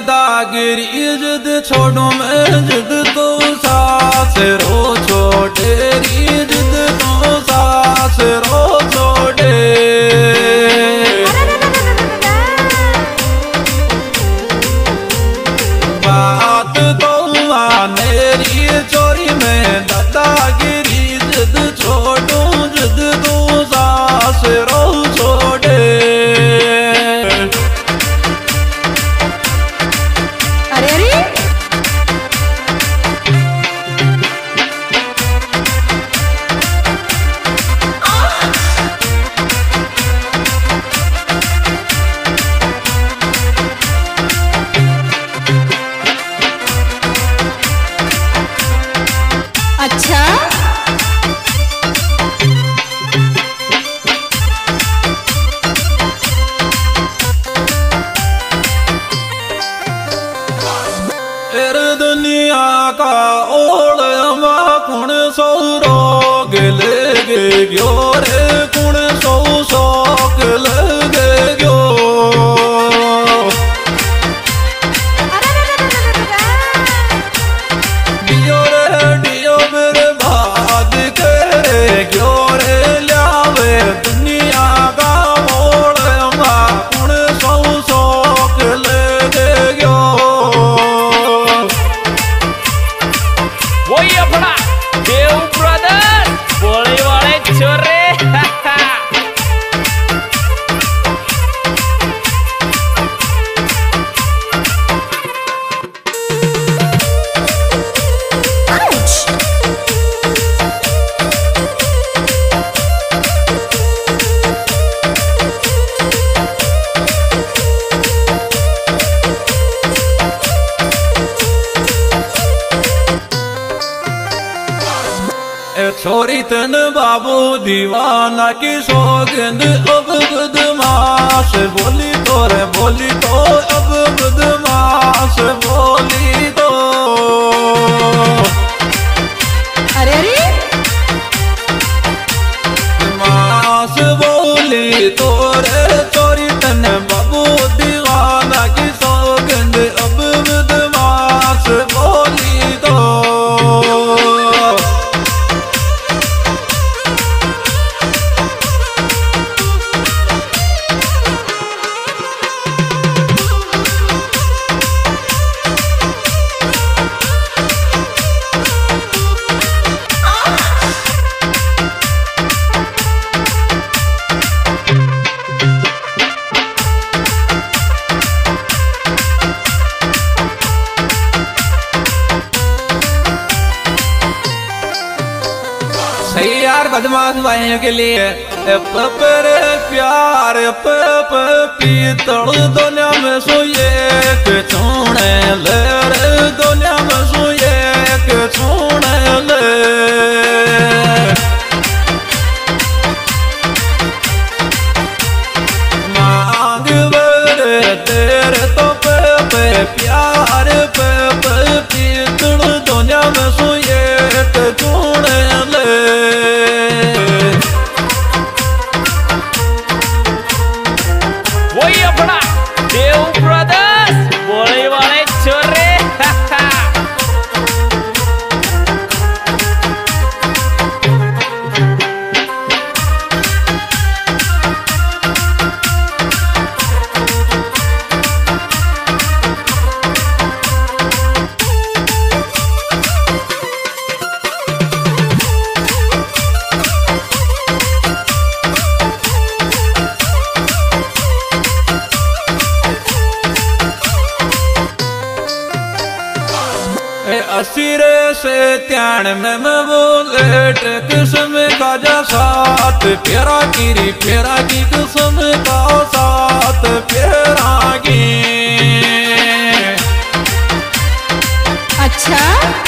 दादागिरी जिद छोड़ू मैं जिद तो सास रो छोटेरी जिद तो सास रो छोटे बात तो मानेरी चोरी में दादागिरी जिद छोड़ू जिद तो सास रो छोटे अच्छा दुनिया का ओढ़ कुण सौ रोग लगे गयो रे कुण सौ शौक लगे गयो डियो रे डियो मेरे भाग के गयो रे लावे दुनिया का ओढ़ कुण सौ शौक लगे गयो वही अपना देव ब्रदर बोले वाले छोरे छोरी तन बाबू दीवाना की सौगंध अब बदमाश बोली तो रे बोली तो अब बदमाश बोली तो अरे अरे मास बोली तो रे छोरी तन बाबू दीवाना की सौगंध अब बदमाश बोली तो सही यार बदमाश भाइयों के लिए पर प्यार पीतल दुनिया में सोए के छोड़े ले रे दुनिया में सोए के छोड़े ले मांग रे तेरे तो प्यार पीतल दुनिया में सोए के छोड़े ले वही अपना देव ब्रदर्स बोले वाले छोरे असीरे से त्यान में मैं बोले किस्म का जा साथ फेरा की किस्म का साथ फेरा की अच्छा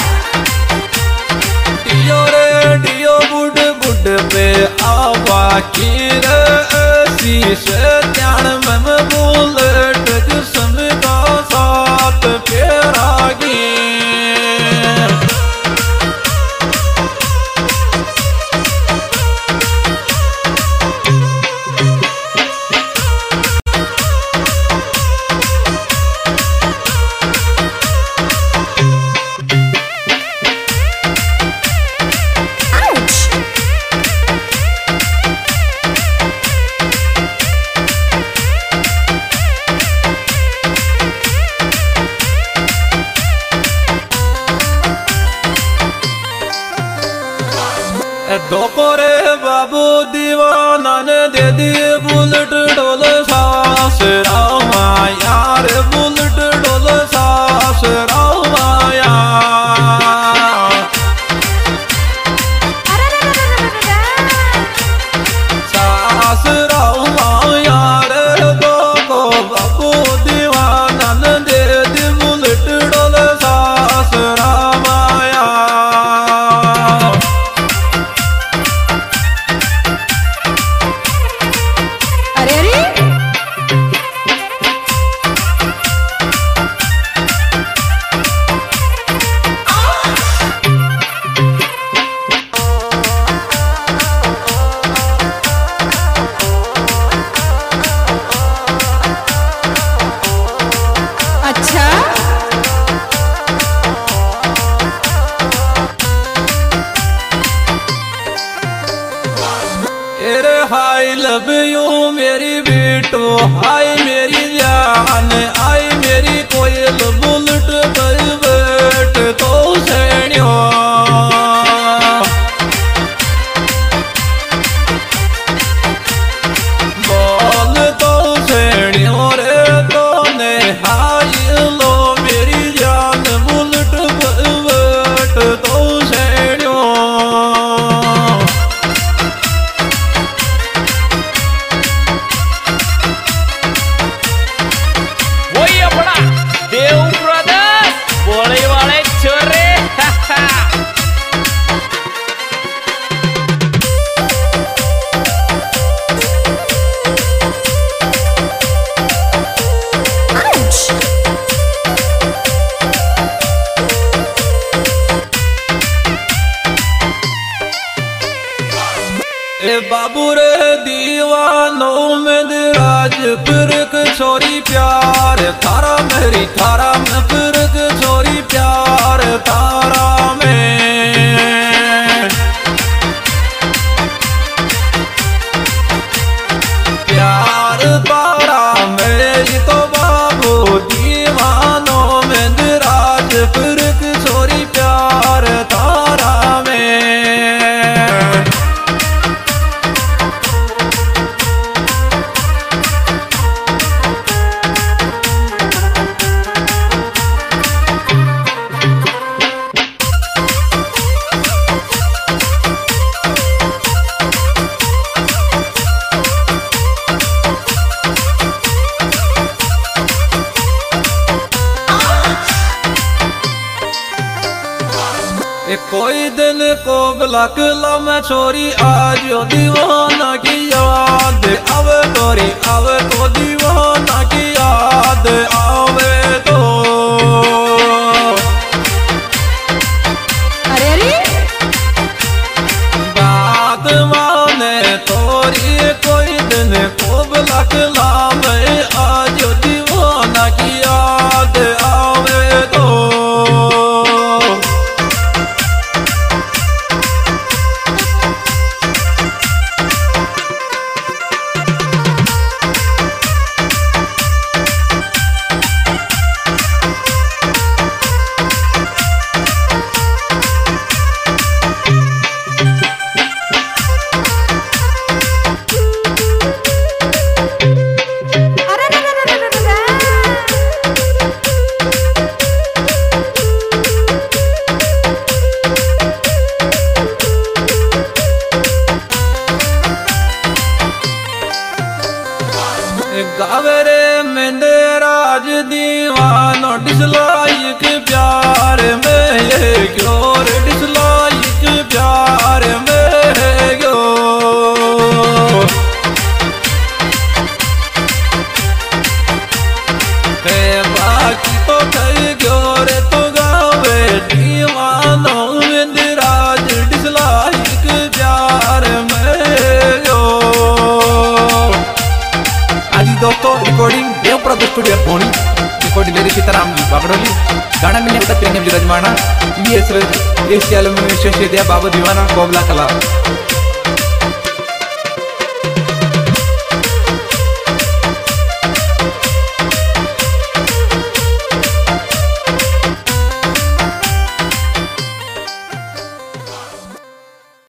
डियो रे डियो बुड पे आवा की रे से त्यान में मैं बोले किस्म का साथ फेरा की डोकोरे बाबू दीवाना ने दे दिए बुलेट डोल सास रामा यार बुलेट डोल सास रामा यार सास रामा यार डोको बाबू दीवाना ने दे दी बुलेट डोल सास रामा यार। अरे अरे अच्छा अरे हाय लव यू मेरी बेटो हाय मेरी जान आई मेरी कोयल बुलेट पर बैठ तो सैनियो बोल तो सैनियो रे तो ने हाय लो मेरी जान बुलेट पर बैठ तो सैनियो। वही अपना देव ब्रदर्स बोले वाले छोरे। ए बाबू रे दीवानों में राज फिरक छोरी प्यार थारा मेरी थारा में फिरक छोरी प्यार तारा में प्यार तारा मेरी तो बाबू दीवानों में राज फिरक छोरी प्यार तारा में। कोई दिन को ब्लक ला मैं छोरी आज दीवाना की याद आवे तोरी आवे तो दीवाना की याद आवे तो। अरे अरे बात माने तोरी कोई दिन को ब्लक ला मैं आज दीवाना की याद आवे तो। गावरे मेंदे राज दीवानो डिसलाइक प्यार में ये क्यों डिसलाइक प्यार में क्यों। बाकी तो कई क्यों रे तो गावे दीवानो मेंदे राज डिसलाइक प्यार में क्यों। दोस्तों रिकॉर्डिंग देव ब्रदर्स स्टूडियो पोणी रिकॉर्डिंग लेरी सीताराम जी बागडोली गाना मिलने का प्रेम रजमाना ये एशिया में विशेष बाबा दीवाना कोबला कला।